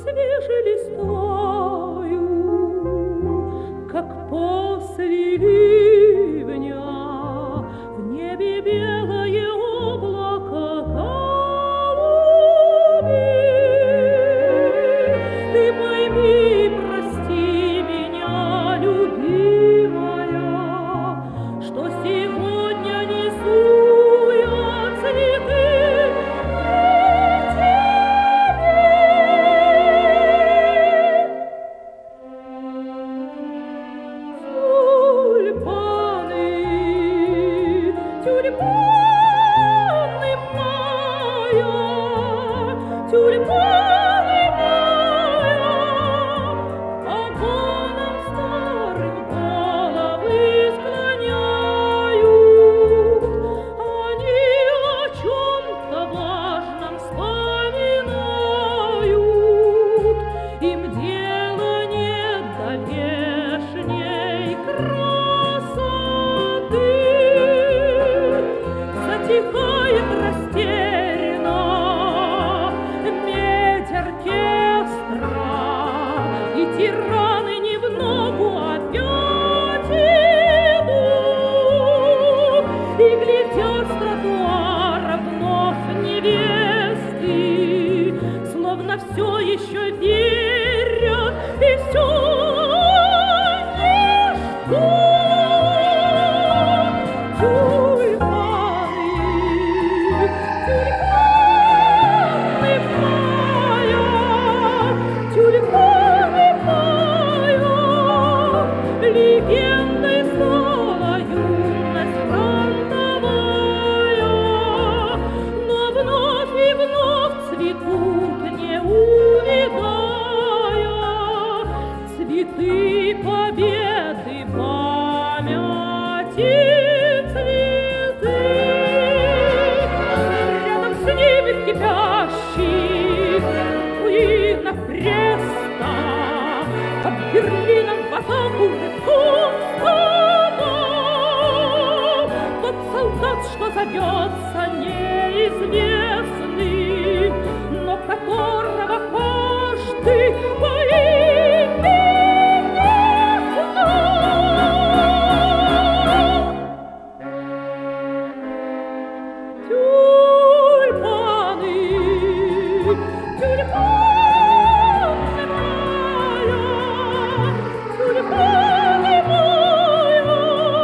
свежей листвою, как после ливня в небе белое облако голуби. Ты пойми, прости меня, любимая, что сегодня несу я цветы тюльпаны моя, тюльпаны моя, погонам старым головы склоняют. Они о чем-то важном вспоминают, им дела нет до вешней красоты. Затихает растерянно медь оркестра, и тираны не в ногу опять идут, и глядят с тротуара вновь невесты, словно все еще верят и все не ждут. Легендой стала юность фронтовая, но вновь и вновь цветут, не увядая, цветы победы, памяти цветы. Рядом с ними в кипящих руинах Бреста, под Берлином в атаку рывком встал тот солдат, что зовется неизвестным, но которого каждый по имени знал. Тюльпаны, тюльпаны моя, тюльпаны моя,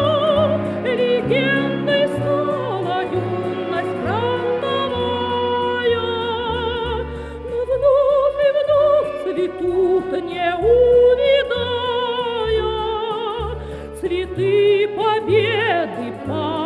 легендой стала юность фронтовая, но вновь и вновь цветут, не увядая, цветы победы.